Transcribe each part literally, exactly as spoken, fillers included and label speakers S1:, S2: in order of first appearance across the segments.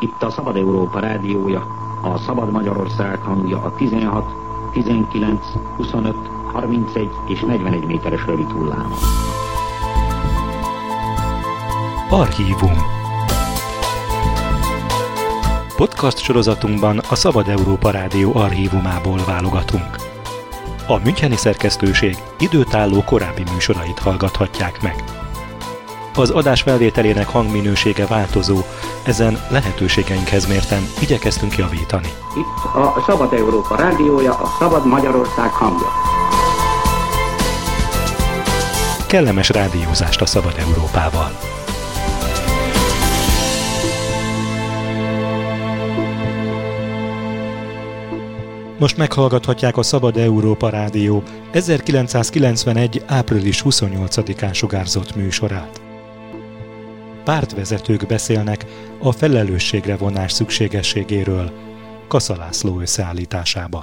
S1: Itt a Szabad Európa rádiója, a Szabad Magyarország hangja a tizenhat, tizenkilenc, huszonöt, harmincegy és negyvenegy méteres rövid hullámon.
S2: Archívum. Podcast sorozatunkban a Szabad Európa Rádió archívumából válogatunk. A müncheni szerkesztőség időtálló korábbi műsorait hallgathatják meg. Az adás felvételének hangminősége változó, ezen lehetőségeinkhez mérten igyekeztünk javítani.
S1: Itt a Szabad Európa rádiója, a Szabad Magyarország hangja.
S2: Kellemes rádiózást a Szabad Európával! Most meghallgathatják a Szabad Európa Rádió ezerkilencszázkilencvenegy. április huszonnyolcadikán sugárzott műsorát. Pártvezetők beszélnek a felelősségre vonás szükségességéről Kassa László összeállításában.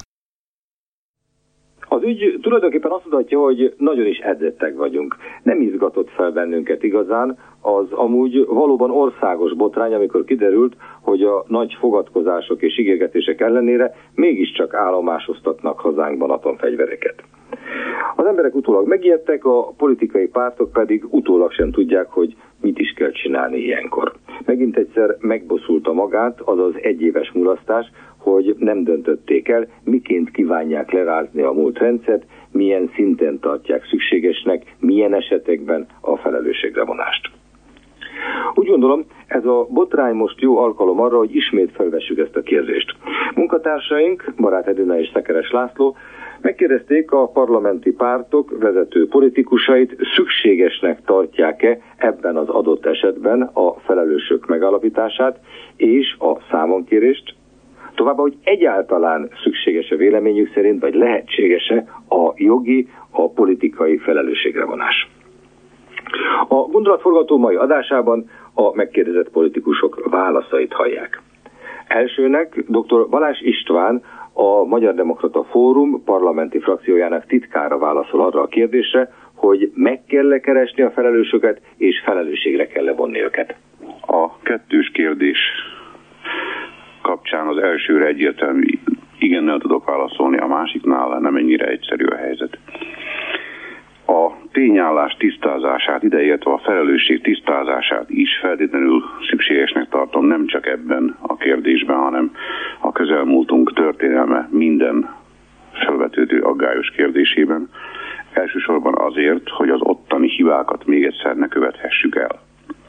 S3: Az ügy tulajdonképpen azt mutatja, hogy nagyon is edzettek vagyunk. Nem izgatott fel bennünket igazán az amúgy valóban országos botrány, amikor kiderült, hogy a nagy fogadkozások és ígérgetések ellenére mégiscsak állomásoztatnak hazánkban atomfegyvereket. Az emberek utólag megijedtek, a politikai pártok pedig utólag sem tudják, hogy mit is kell csinálni ilyenkor. Megint egyszer megbosszulta magát az az egyéves mulasztás, hogy nem döntötték el, miként kívánják lerázni a múlt rendszert, milyen szinten tartják szükségesnek, milyen esetekben a felelősségre vonást. Úgy gondolom, ez a botrány most jó alkalom arra, hogy ismét felvessük ezt a kérdést. Munkatársaink, Barát Edina és Szekeres László megkérdezték a parlamenti pártok vezető politikusait, szükségesnek tartják-e ebben az adott esetben a felelősök megállapítását és a számonkérést, továbbá, hogy egyáltalán szükséges-e véleményük szerint, vagy lehetséges-e a jogi, a politikai felelősségre vonás. A gondolatforgató mai adásában a megkérdezett politikusok válaszait hallják. Elsőnek dr. Balázs István, a Magyar Demokrata Fórum parlamenti frakciójának titkára válaszol arra a kérdésre, hogy meg kell keresni a felelősöket, és felelősségre kell vonni őket.
S4: A kettős kérdés kapcsán az elsőre egyértelmű igennel tudok válaszolni, a másiknál nem ennyire egyszerű a helyzet. A tényállás tisztázását, ideértve a felelősség tisztázását is feltétlenül szükségesnek tartom, nem csak ebben a kérdésben, hanem a közelmúltunk történelme minden felvetődő aggályos kérdésében. Elsősorban azért, hogy az ottani hibákat még egyszer ne követhessük el.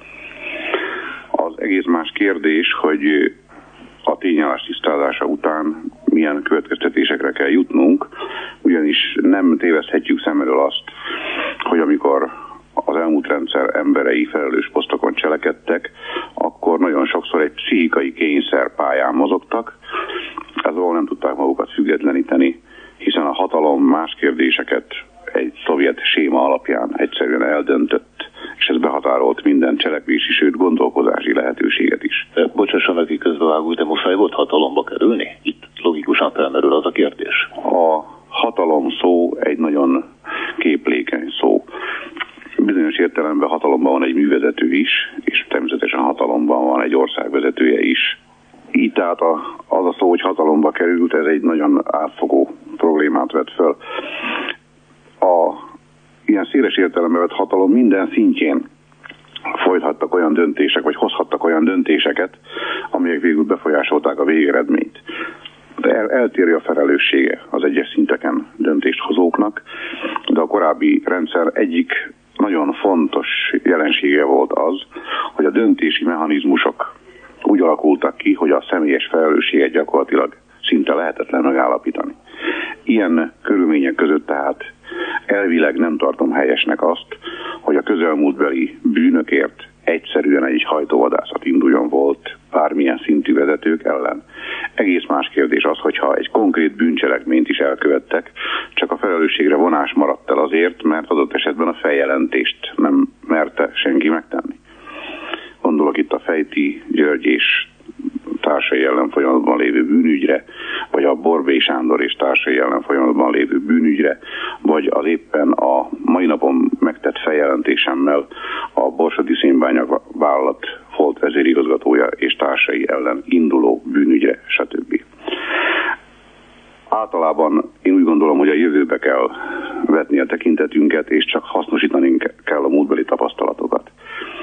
S4: Az egész más kérdés, hogy a tényállás tisztázása után milyen következtetésekre kell jutnunk, ugyanis nem téveszthetjük szem elől azt, hogy amikor az elmúlt rendszer emberei felelős posztokon cselekedtek, akkor nagyon sokszor egy pszichikai kényszer pályán mozogtak, ezzel nem tudták magukat függetleníteni, hiszen a hatalom más kérdéseket egy szovjet séma alapján egyszerűen eldöntött, és ez behatárolt minden cselekvési, sőt gondolkozási lehetőséget is.
S5: Bocsássanak, ki közbevágó, de muszáj volt hatalomba kerülni? Itt logikusan felmerül az a kérdés.
S4: A hatalom szó egy nagyon képlékeny szó. Bizonyos értelemben hatalomban van egy művezető is, és természetesen hatalomban van egy országvezetője is. Így tehát a, az a szó, hogy hatalomba került, ez egy nagyon átfogó problémát vet föl. A ilyen széles értelemben vett hatalom minden szintjén folytattak olyan döntések, vagy hozhattak olyan döntéseket, amelyek végül befolyásolták a végeredményt. De el, eltéri a felelőssége az egyes szinteken döntéshozóknak, de a korábbi rendszer egyik nagyon fontos jelensége volt az, hogy a döntési mechanizmusok úgy alakultak ki, hogy a személyes felelősséget gyakorlatilag szinte lehetetlen megállapítani. Ilyen körülmények között tehát elvileg nem tartom helyesnek azt, hogy a közelmúltbeli bűnökért egyszerűen egy hajtóvadászat induljon volt bármilyen szintű vezetők ellen. Egész más kérdés az, hogyha egy konkrét bűncselekményt is elkövettek, csak a felelősségre vonás maradt el azért, mert adott esetben a feljelentést nem merte senki megtenni. Gondolok itt a Fejti György és társai ellen folyamatban lévő bűnügyre, vagy a Borbély Sándor és társai ellen folyamatban lévő bűnügyre, vagy az éppen a mai napon megtett feljelentésemmel a Borsodi Szénbánya vállalat volt vezérigazgatója és társai munkatársai ellen induló bűnügyre, stb. Általában én úgy gondolom, hogy a jövőbe kell vetni a tekintetünket, és csak hasznosítani kell a múltbeli tapasztalatokat.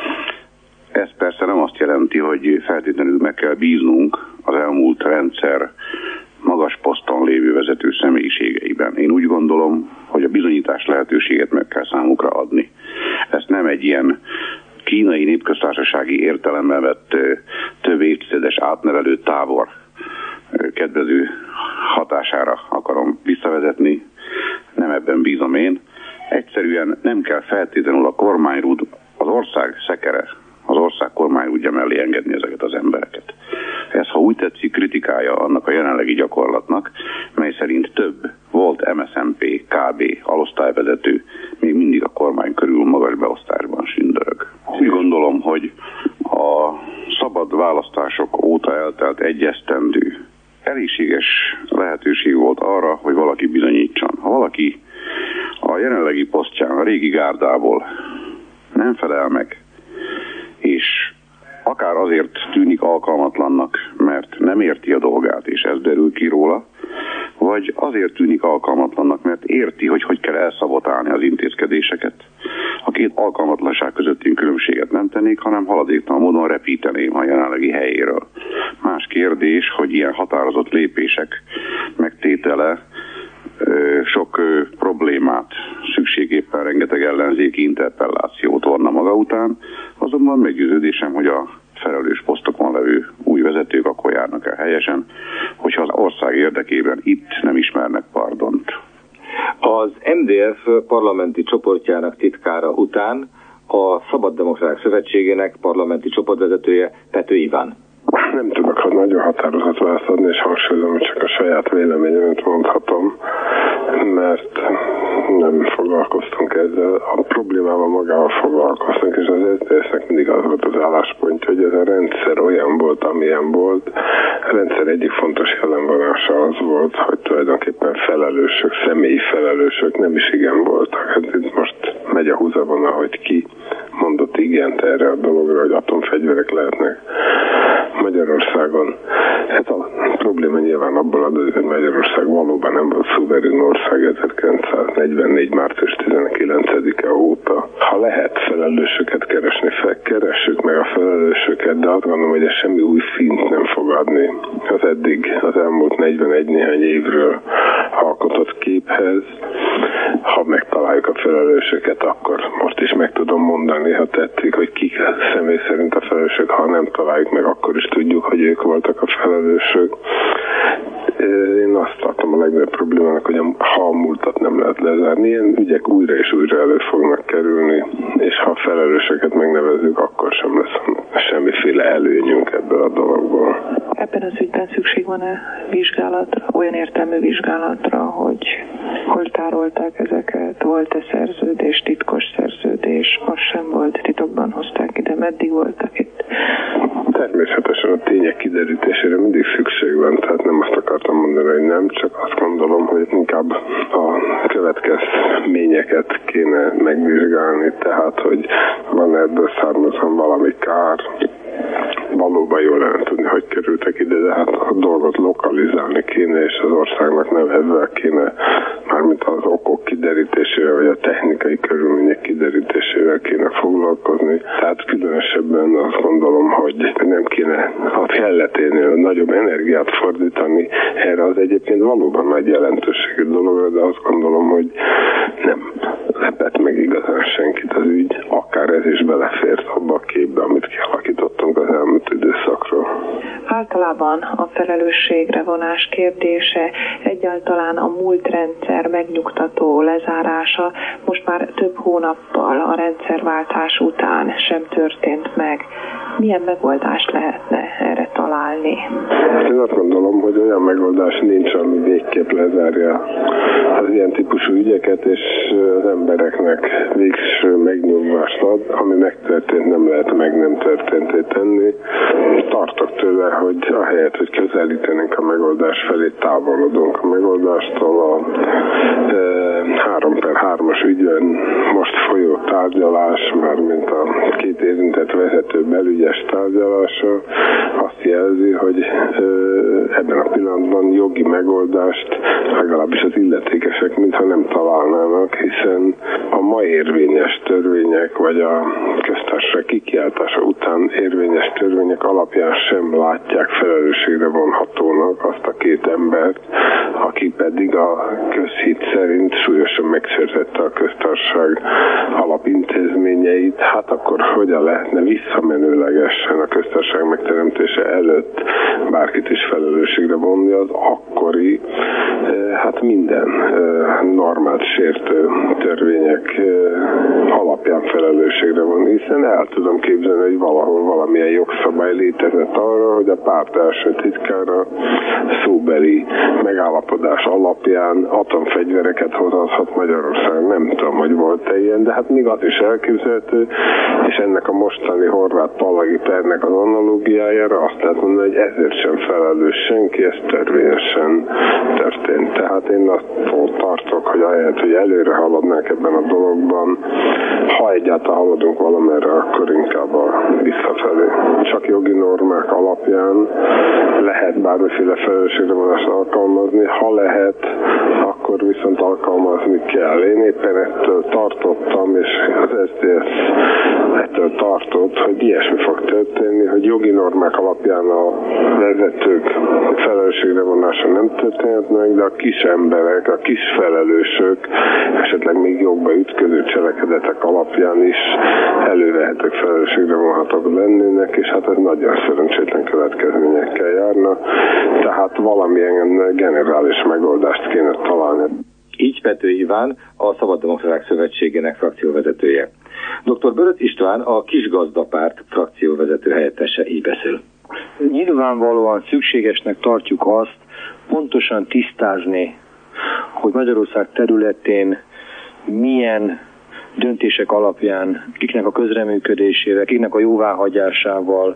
S4: Ez persze nem azt jelenti, hogy feltétlenül meg kell bíznunk az elmúlt rendszer magas poszton lévő vezető személyiségeiben. Én úgy gondolom, hogy a bizonyítás lehetőséget meg kell számukra adni. Ezt nem egy ilyen kínai népköztársasági értelemben vett több évtizedes átnevelő tábor kedvező hatására akarom visszavezetni, nem ebben bízom én. Egyszerűen nem kell feltétlenül a kormányrúd, az ország szekere, az ország kormányrúdja mellé engedni ezeket az embereket. Ez, ha úgy tetszik, kritikája annak a jelenlegi gyakorlatnak, mely szerint több volt em es zé em pé, ká bé alosztályvezető még mindig a kormány körül magas beosztásban sündörög. Úgy gondolom, hogy a szabad választások óta eltelt egy esztendő elégséges lehetőség volt arra, hogy valaki bizonyítson. Ha valaki a jelenlegi posztján, a régi gárdából nem felel meg, és akár azért tűnik alkalmatlannak, mert nem érti a dolgát, és ez derül ki róla, vagy azért tűnik alkalmatlannak, mert érti, hogy hogy kell elszabotálni az intézkedéseket. A két alkalmatlanság között én különbséget nem tennék, hanem haladéktalan módon repíteném a jelenlegi helyéről. Más kérdés, hogy ilyen határozott lépések megtétele sok problémát, szükségéppen rengeteg ellenzéki interpellációt vonna maga után, azonban meggyőződésem, hogy a felelős posztokon levő új vezetők akkor járnak el helyesen, hogyha az ország érdekében itt nem ismernek pardont.
S3: Az em dé ef parlamenti csoportjának titkára után a Szabaddemokraták Szövetségének parlamenti csoportvezetője Pető Iván.
S6: Nem tudok ha nagyon határozott választ adni, és hangsúlyozom, hogy csak a saját véleményemet mondhatom, mert nem foglalkoztunk ezzel. A problémával magával foglalkoztunk, és az es zé dé es-nek mindig az volt az álláspontja, hogy ez a rendszer olyan volt, amilyen volt. A rendszer egyik fontos jellemvonása az volt, hogy tulajdonképpen felelősök, személyi felelősök nem is igen voltak. Hát itt most megy a húzavona, hogy ki mondott igent erre a dologra, hogy atomfegyverek lehetnek Magyarországon. Ez a probléma nyilván abból adódik, hogy Magyarország valóban nem volt szuverén ország ezerkilencszáznegyvennégy. március tizenkilencedike óta. Ha lehet felelősöket keresni, felkeressük meg a felelősöket, de azt gondolom, hogy ez semmi új szint nem fog adni az eddig, az elmúlt negyvenegy néhány évről alkotott képhez. Ha megtaláljuk a felelősöket, akkor most is meg tudom mondani, ha tetszik, hogy kik személy szerint a felelősök, ha nem találjuk meg, akkor is tudjuk, hogy ők voltak a felelősök. Én azt tartom a legnagyobb problémának, hogy ha a múltat nem lehet lezárni, ilyen ügyek újra és újra elő fognak kerülni, és ha a felelősöket megnevezzük, akkor sem lesz semmiféle előnyünk ebből a dologból.
S7: Ebben az ügyben szükség van-e vizsgálatra, olyan értelmű vizsgálatra, hogy hol tárolták ezeket, volt-e szerződés, titkos szerződés, az sem volt, titokban hozták ide, meddig voltak itt?
S6: Természetesen a tények kiderítésére mindig szükség van, tehát nem azt akartam mondani, hogy nem, csak azt gondolom, hogy inkább a következményeket kéne megvizsgálni, tehát hogy van ebből származom valami kár, valóban jól lenne tudni, hogy kerültek ide, de hát a dolgot lokalizálni kéne, és az országnak nem ezzel kéne, mármint az okok kiderítésével, vagy a technikai körülmények kiderítésével kéne foglalkozni. Tehát különösebben azt gondolom, hogy nem kéne a kelleténél nagyobb energiát fordítani erre az egyébként valóban nagy jelentőségű dologra, de azt gondolom, hogy nem lepett meg igazán senkit az ügy, akár ez is belefért abba a képbe, amit kialakítottunk az elmúlt időszakról.
S7: Általában a felelősségre vonás kérdése, egyáltalán a múlt rendszer megnyugtató lezárása most már több hónappal a rendszerváltás után sem történt meg. Milyen megoldást lehetne erre találni?
S6: Én azt gondolom, hogy olyan megoldás nincs, ami végképp lezárja az ilyen típusú ügyeket, és az embereknek végső megnyugvást ad, ami megtörtént, nem lehet meg nem történté tenni. Tartok tőle, hogy ahelyett, hogy közelítenénk a megoldás felé, távolodunk a megoldástól. A e, három per hármas ügyben most folyó tárgyalás, mármint a két érintett vezető belügyes tárgyalása azt jelenti, hogy ebben a pillanatban jogi megoldást legalábbis az illetékesek mintha nem találnának, hiszen a ma érvényes törvények, vagy a köztársaság kikiáltása után érvényes törvények alapján sem látják felelősségre vonhatónak azt a két embert, aki pedig a közhit szerint súlyosan megsértette a köztársaság alapintézményeit. Hát akkor hogyan lehetne visszamenőlegesen a köztársaság megteremtése előtt bárkit is felelősségre vonni? Az akkori, hát minden normát sértő törvények alapján felelősségre vonni, hiszen el tudom képzelni, hogy valahol valamilyen jogszabály létezett arra, hogy a párt első titkára szóbeli megállapodás alapján atomfegyvereket hozhat Magyarország. Nem tudom, hogy volt-e ilyen, de hát még az is elképzelhető, és ennek a mostani horvát Pallagi pernek az analógiájára azt lehet mondani, hogy ezért sem felelős senki, ez törvényesen történt. Tehát én attól tartok, hogy ahelyett, hogy előre haladnánk ebben a dologban, ha egyáltalán haladunk valamerre, akkor inkább a visszafelé. Csak jogi normák alapján lehet bármiféle felelősségre vonást alkalmazni, ha lehet, akkor viszont alkalmazni kell. Én éppen ettől tartottam, és az es zé es ettől tartott, hogy ilyesmi fog történni, hogy jogi normák alapján a vezetők felelősségre vonása nem történhet meg, de a kis emberek, a kis felelősök, esetleg még jogba ütköző cselekedetek alapján is elővehetők felelősségre vonhatók lennének, és hát ez nagyon szerencsétlen következményekkel járna, tehát valamilyen generális megoldást kéne találni.
S3: Így Pető Iván, a Szabaddemokraták Szövetségének frakcióvezetője. doktor Böröt István, a Kisgazdapárt frakcióvezető helyettese így beszél.
S8: Nyilvánvalóan szükségesnek tartjuk azt pontosan tisztázni, hogy Magyarország területén milyen döntések alapján, kiknek a közreműködésével, kiknek a jóváhagyásával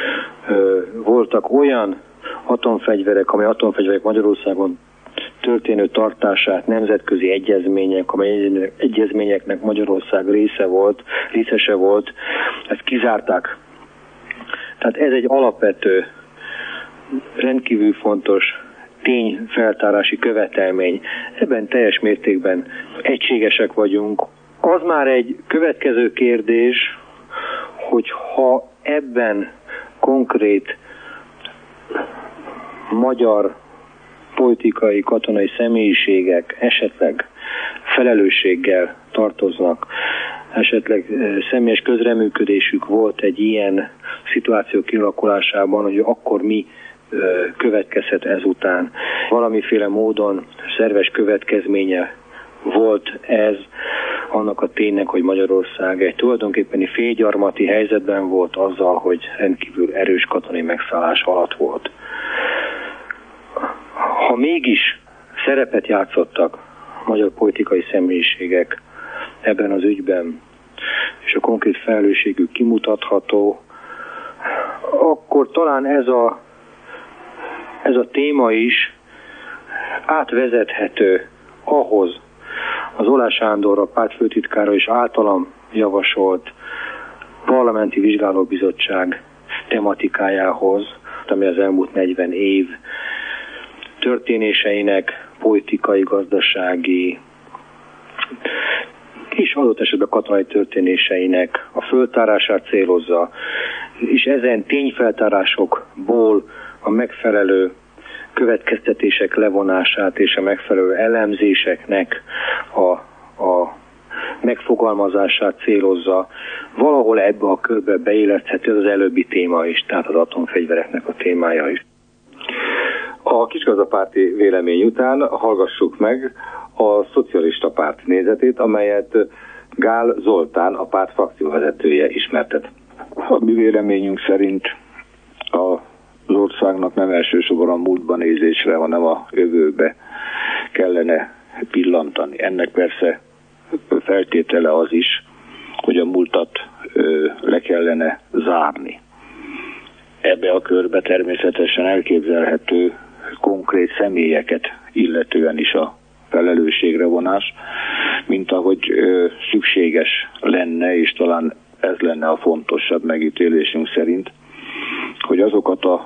S8: ö, voltak olyan atomfegyverek, amely atomfegyverek Magyarországon történő tartását nemzetközi egyezmények, amely egyezményeknek Magyarország része volt, részese volt, ezt kizárták. Tehát ez egy alapvető, rendkívül fontos tényfeltárási követelmény. Ebben teljes mértékben egységesek vagyunk. Az már egy következő kérdés, hogy ha ebben konkrét magyar politikai, katonai személyiségek esetleg felelősséggel tartoznak, esetleg személyes közreműködésük volt egy ilyen szituáció kialakulásában, hogy akkor mi következhet ezután. Valamiféle módon szerves következménye volt ez annak a ténynek, hogy Magyarország egy tulajdonképpeni félgyarmati helyzetben volt azzal, hogy rendkívül erős katonai megszállás alatt volt. Ha mégis szerepet játszottak magyar politikai személyiségek ebben az ügyben, és a konkrét felelősségük kimutatható, akkor talán ez a, ez a téma is átvezethető ahhoz az Oláh Sándor, a pártfőtitkára és általam javasolt parlamenti vizsgálóbizottság tematikájához, ami az elmúlt negyven év történéseinek, politikai, gazdasági és adott esetben katonai történéseinek a föltárását célozza, és ezen tényfeltárásokból a megfelelő következtetések levonását és a megfelelő elemzéseknek a, a megfogalmazását célozza. Valahol ebbe a körbe beilleszthető az előbbi téma is, tehát az atomfegyvereknek a témája is.
S3: A Kisgazdapárti vélemény után hallgassuk meg a Szocialista Párt nézetét, amelyet Gál Zoltán, a párt frakcióvezetője ismertet.
S9: A mi véleményünk szerint az országnak nem elsősorban a múltban nézésre, hanem a jövőbe kellene pillantani. Ennek persze feltétele az is, hogy a múltat le kellene zárni. Ebbe a körbe természetesen elképzelhető konkrét személyeket illetően is a felelősségre vonás, mint ahogy ö, szükséges lenne, és talán ez lenne a fontosabb megítélésünk szerint, hogy azokat a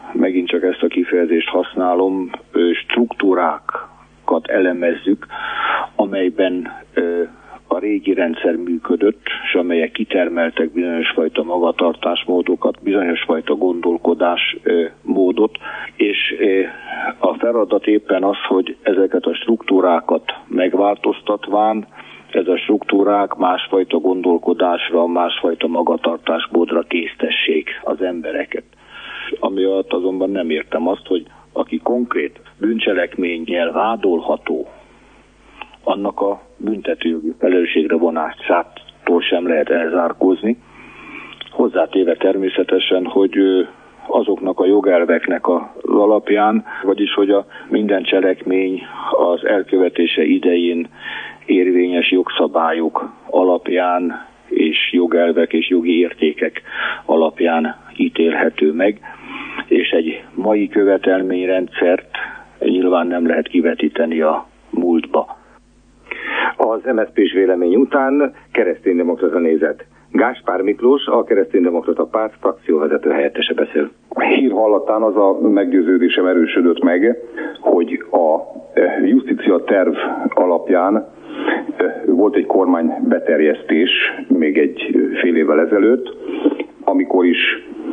S9: megint csak ezt a kifejezést használom, struktúrákat elemezzük, amelyben a régi rendszer működött, és amelyek kitermeltek bizonyos fajta magatartásmódokat, bizonyos fajta gondolkodásmódot, és a feladat éppen az, hogy ezeket a struktúrákat megváltoztatván, ez a struktúrák másfajta gondolkodásra, másfajta magatartásmódra késztessék az embereket. Ami alatt azonban nem értem azt, hogy aki konkrét bűncselekménnyel vádolható, annak a büntetőjogi felelősségre vonásától sem lehet elzárkózni. Hozzátéve természetesen, hogy azoknak a jogelveknek az alapján, vagyis hogy a minden cselekmény az elkövetése idején érvényes jogszabályok alapján és jogelvek és jogi értékek alapján ítélhető meg, és egy mai követelményrendszert nyilván nem lehet kivetíteni a múltba.
S3: Az em es zé pés vélemény után kereszténydemokrata nézet. Gáspár Miklós, a Kereszténydemokrata Párt frakcióvezető helyettese beszél.
S10: Hír hallatán az a meggyőződésem erősödött meg, hogy a justícia terv alapján volt egy kormánybeterjesztés még egy fél évvel ezelőtt, amikor is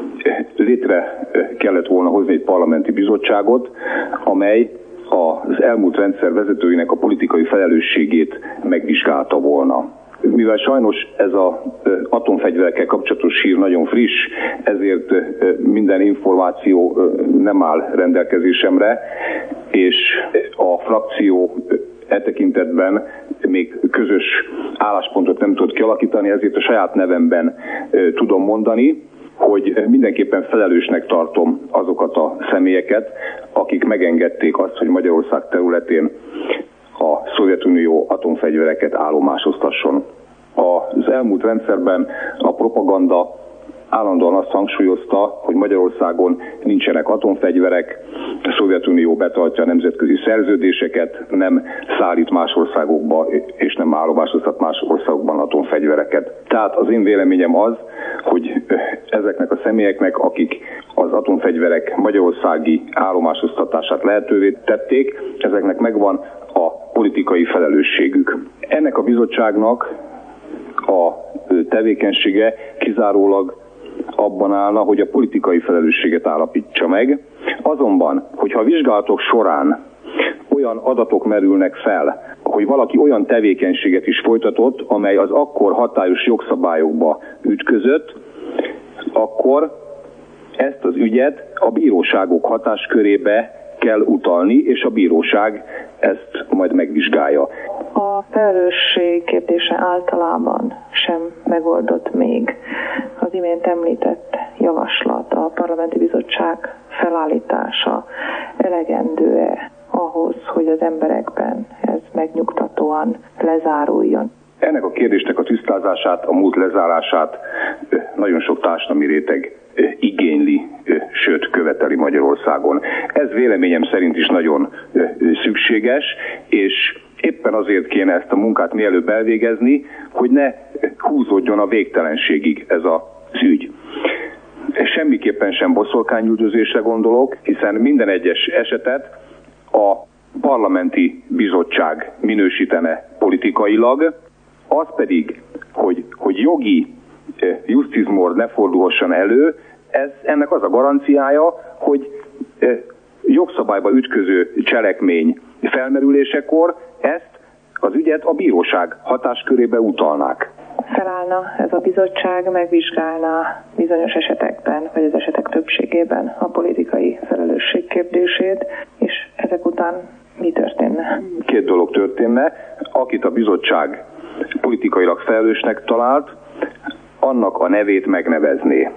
S10: létre kellett volna hozni egy parlamenti bizottságot, amely az elmúlt rendszer vezetőinek a politikai felelősségét megvizsgálta volna. Mivel sajnos ez az atomfegyverekkel kapcsolatos hír nagyon friss, ezért minden információ nem áll rendelkezésemre, és a frakció e tekintetben még közös álláspontot nem tud kialakítani, ezért a saját nevemben tudom mondani, hogy mindenképpen felelősnek tartom azokat a személyeket, akik megengedték azt, hogy Magyarország területén a Szovjetunió atomfegyvereket állomásoztasson. Az elmúlt rendszerben a propaganda állandóan azt hangsúlyozta, hogy Magyarországon nincsenek atomfegyverek, a Szovjetunió betartja a nemzetközi szerződéseket, nem szállít más országokba és nem állomásoztat más országokban atomfegyvereket. Tehát az én véleményem az, hogy ezeknek a személyeknek, akik az atomfegyverek magyarországi állomásoztatását lehetővé tették, ezeknek megvan a politikai felelősségük. Ennek a bizottságnak a tevékenysége kizárólag abban állna, hogy a politikai felelősséget állapítsa meg. Azonban, hogyha a vizsgálatok során olyan adatok merülnek fel, hogy valaki olyan tevékenységet is folytatott, amely az akkor hatályos jogszabályokba ütközött, akkor ezt az ügyet a bíróságok hatáskörébe kell utalni, és a bíróság ezt majd megvizsgálja.
S7: A felelősség kérdése általában sem megoldott még. Az imént említett javaslat, a parlamenti bizottság felállítása elegendő-e ahhoz, hogy az emberekben ez megnyugtatóan lezáruljon?
S10: Ennek a kérdésnek a tisztázását, a múlt lezárását nagyon sok társadalmi réteg igényli, sőt követeli Magyarországon. Ez véleményem szerint is nagyon szükséges, és éppen azért kéne ezt a munkát mielőbb elvégezni, hogy ne húzódjon a végtelenségig ez az ügy. Semmiképpen sem boszorkányüldözésre gondolok, hiszen minden egyes esetet a parlamenti bizottság minősítene politikailag, az pedig, hogy, hogy jogi justizmord ne fordulhasson elő, ez ennek az a garanciája, hogy jogszabályba ütköző cselekmény felmerülésekor ezt az ügyet a bíróság hatáskörébe utalnák.
S7: Felállna ez a bizottság, megvizsgálná bizonyos esetekben, vagy az esetek többségében a politikai felelősség kérdését, és ezek után mi történne?
S10: Két dolog történne. Akit a bizottság politikailag felelősnek talált, annak a nevét megnevezné,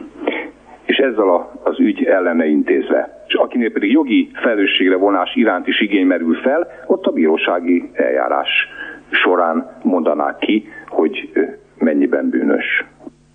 S10: és ezzel a, az ügy ellene intézve. És akinél pedig jogi felelősségre vonás iránt is igény merül fel, ott a bírósági eljárás során mondanák ki, hogy mennyiben bűnös.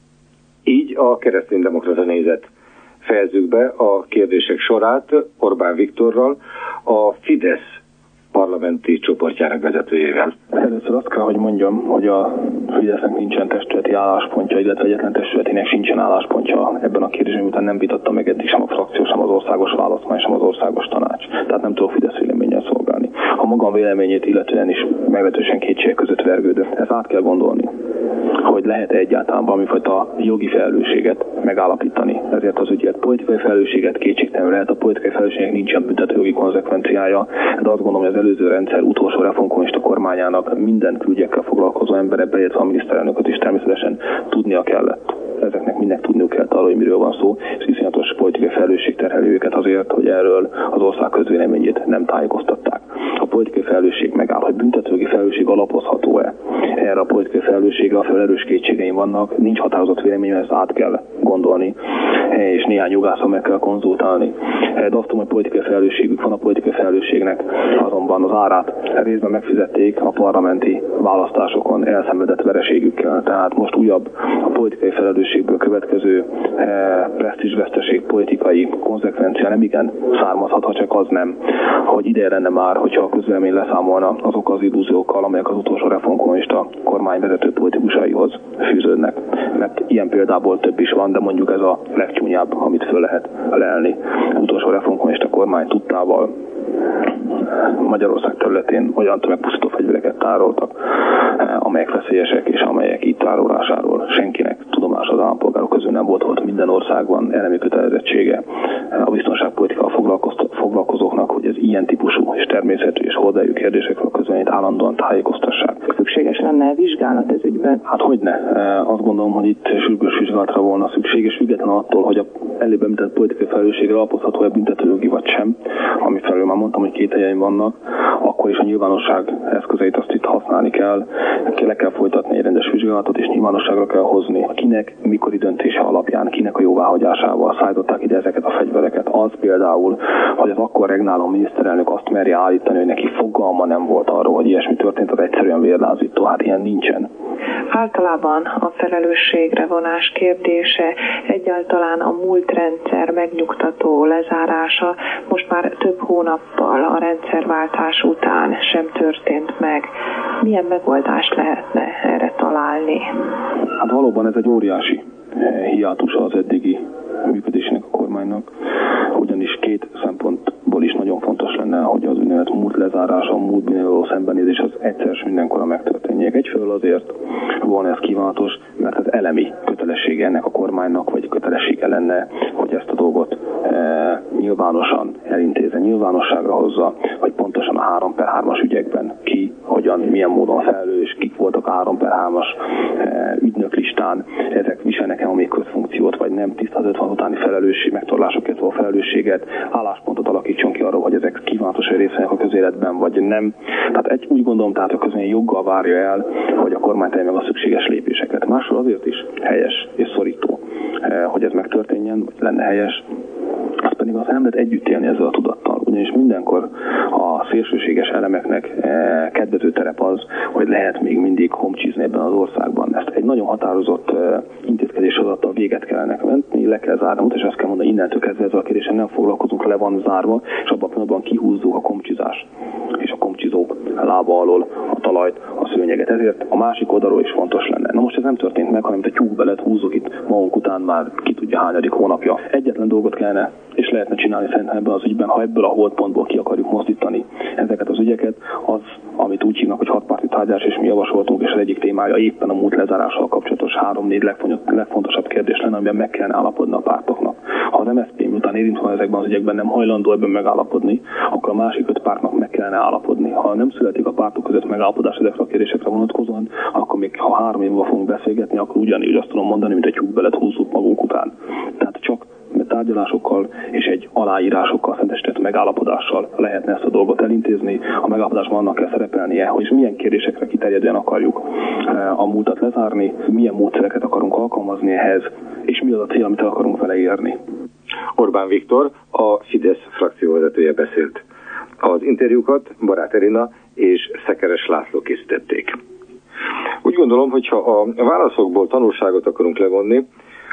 S3: Így a kereszténydemokrata nézet. Fejezzük be a kérdések sorát Orbán Viktorral, a Fidesz parlamenti csoportjának vezetőjével.
S11: Először azt kell, hogy mondjam, hogy a Fidesznek nincsen testületi álláspontja, illetve egyetlen testületének sincsen álláspontja ebben a kérdésben, miután nem vitatta meg eddig sem a frakció, sem az ország országos választmány, sem az országos tanács. Tehát nem tudok Fidesz véleménnyel szolgálni. A magam véleményét illetően is meglehetősen kétségek között vergődő. Ezt át kell gondolni, hogy lehet-e egyáltalán valamifajta jogi felelősséget megállapítani. Ezért az ügyet politikai felelősséget kétségtelenül lehet, a politikai felelősségnek nincsen büntetőjogi konzekvenciája, de azt gondolom, hogy az előző rendszer utolsó reformkommunista kormányának minden külügyekkel foglalkozó embere, beértve a miniszterelnököt is természetesen tudnia kellett. Ezeknek mindnek tudniuk kell arról, hogy miről van szó, és iszonyatos politikai felelősség terheli őket azért, hogy erről az ország közvéleményét nem tájékoztatták. A politikai felelősség megáll, hogy büntetőjogi felelősség alapozható-e. Erre a politikai felelősségre a felerős kétségeim vannak, nincs határozott véleményem, ezt át kell gondolni, és néhány jogászon meg kell konzultálni. De azt tudom, hogy politikai felelősségük van, a politikai felelősségnek azonban az árát részben megfizették a parlamenti választásokon elszenvedett vereségükkel. Tehát most újabb a politikai felelősségből következő eh, presztízsveszteség, politikai konzekvencia nem igen származhat, ha csak az nem, hogy ideje lenne már, hogyha a közvélemény leszámolna azok az illúziókkal, amelyek az utolsó reformkommunista kormányvezető politikusaihoz fűződnek. Mert ilyen példából több is van, de mondjuk ez a legcsúnyább, amit föl lehet lelni. Az utolsó reformkommunista kormány tudtával Magyarország területén olyan tömegpusztító fegyvereket tároltak, amelyek veszélyesek, és amelyek itt tárolásáról senkinek tudomása az állampolgárok közül nem volt, volt minden országban elemi kötelezettsége a biztonságpolitikával foglalkozóknak, hogy ez ilyen típusú és természetű és hordályú kérdésekről a közvéleményt állandóan tájékoztassák.
S12: Szükséges lenne vizsgálat ez ügyben?
S11: Hát hogyne. Azt gondolom, hogy itt sürgős vizsgálatra volna szükség, és független attól, hogy a előbb említett politikai felelősségre alapozható-e büntetőjogi vagy sem, ami felől már mondtam, hogy két helyeim vannak, akkor is a nyilvánosság eszközeit azt itt használni kell, le kell folytatni egy rendes vizsgálatot, és nyilvánosságra kell hozni, kinek, mikori döntése alapján, kinek a jóváhagyásával szállították ide ezeket a fegyvereket. Az például, hogy az akkor regnáló miniszterelnök azt merje állítani, hogy neki fogalma nem volt arról, hogy ilyesmi történt, az egyszerűen vérlázító. Hát ilyen nincsen.
S7: Általában a felelősségre vonás kérdése, egyáltalán a múlt rendszer megnyugtató lezárása most már több hónappal a rendszerváltás után sem történt meg. Milyen megoldást lehetne erre találni?
S11: Hát valóban ez egy óriási hiátusa az eddigi működésének a kormánynak, ugyanis két szempontból is nagyon fontos lenne, hogy az úgynevezett múlt lezárása, a múlt bűnölő szembenézés az egyszer s mindenkorra megtörténjék. Egyfelől azért volna ez kívánatos, mert az elemi kötelessége ennek a kormánynak, vagy kötelessége lenne, hogy ezt a dolgot e, nyilvánosan elintézze, nyilvánosságra hozza, hogy pontosan a három per hármas ügyekben ki, hogyan, milyen módon felelős, kik voltak a három per hármas e, ügynöklistán, ezek viselnek-e a még közfunkciót, vagy nem, tisztázatlan utáni felelősség, megtorlásokért való felelősséget, álláspontot alakítson ki arról, hogy ezek kívánatos, hogy részt vennek a közéletben, vagy nem. Tehát egy, úgy gondolom, tehát a közvélemény joggal várja el, hogy a kormány tegye meg a szükséges lépéseket. Másról azért is helyes és szorító, hogy ez megtörténjen, vagy lenne helyes, az pedig az nem lehet együtt élni ezzel a tudattal. Ugyanis mindenkor a szélsőséges elemeknek kedvező terep az, hogy lehet még mindig homcsizni ebben az országban. Ezt egy nagyon határozott intézkedés adattal véget kellene venni, le kell zárni, és azt kell mondani, innentől kezdve ezzel a kérdésen nem foglalkozunk, le van zárva, és abban a pillanatban kihúzzuk a komcsizást és a komcsizók lába alól a talajt, a szőnyeget. Ezért a másik oldalról is fontos lenne. Na most ez nem történt meg, hanem mint a tyúkbelet húzzuk itt magunk után már ki tudja hányadik hónapja. Egyetlen dolgot kellene és lehetne csinálni szerintem ebben az ügyben, ha ebből a holdpontból ki akarjuk mozdítani ezeket az ügyeket, az, amit úgy hívnak, hogy hatpárti tárgyalás, és mi javasoltunk, és az egyik témája éppen a múlt lezárással kapcsolatos három-négy legfontosabb kérdés lenne, amiben meg kellene állapodni a pártoknak. Ha az em es zé pé után érintve ezekben az ügyekben nem hajlandó ebben megállapodni, akkor a másik öt pártnak meg kellene állapodni. Ha nem születik a pártok között megállapodás ezekre a kérdésekre vonatkozóan, akkor még ha három évvel fogunk beszélgetni, akkor ugyanígy azt tudom mondani, mint egy tyúkbelet húzzuk magunk után. Tehát csak tárgyalásokkal és egy aláírásokkal szentesített megállapodással lehetne ezt a dolgot elintézni. A megállapodásban annak kell szerepelnie, hogy milyen kérdésekre kiterjedően akarjuk a múltat lezárni, milyen módszereket akarunk alkalmazni ehhez, és mi az a cél, amit el akarunk vele érni.
S3: Orbán Viktor, a Fidesz frakcióvezetője beszélt. Az interjúkat Barát Erina és Szekeres László készítették. Úgy gondolom, hogyha a válaszokból tanulságot akarunk levonni,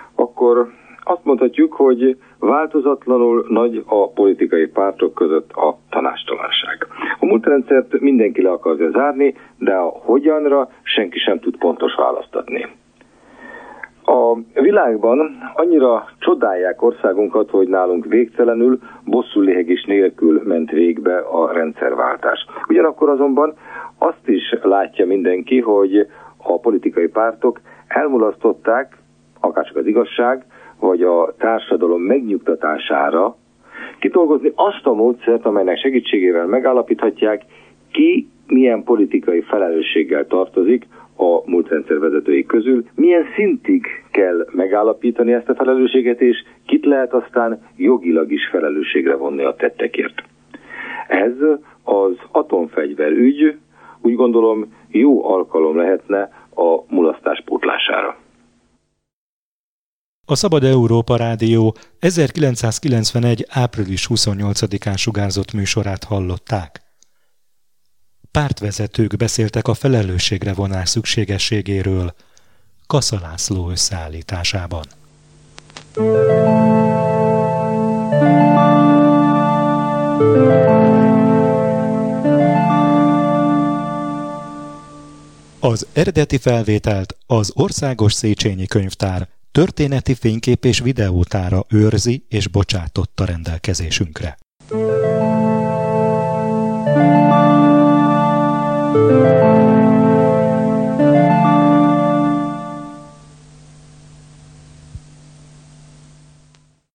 S3: akkor azt mondhatjuk, hogy változatlanul nagy a politikai pártok között a tanástalanság. A múltrendszert mindenki le akarja zárni, de a hogyanra senki sem tud pontos választ adni. A világban annyira csodálják országunkat, hogy nálunk végtelenül bosszúléhegés nélkül ment végbe a rendszerváltás. Ugyanakkor azonban azt is látja mindenki, hogy a politikai pártok elmulasztották, akárcsak az igazság, vagy a társadalom megnyugtatására kidolgozni azt a módszert, amelynek segítségével megállapíthatják, ki milyen politikai felelősséggel tartozik a múltrendszer vezetői közül, milyen szintig kell megállapítani ezt a felelősséget, és kit lehet aztán jogilag is felelősségre vonni a tettekért. Ez az atomfegyver ügy, úgy gondolom, jó alkalom lehetne a mulasztás pótlására.
S2: A Szabad Európa Rádió ezerkilencszázkilencvenegy. április huszonnyolcadikán sugárzott műsorát hallották. Pártvezetők beszéltek a felelősségre vonás szükségességéről Kassa László összeállításában. Az eredeti felvételt az Országos Széchenyi Könyvtár történeti fénykép és videótára őrzi és bocsátotta rendelkezésünkre.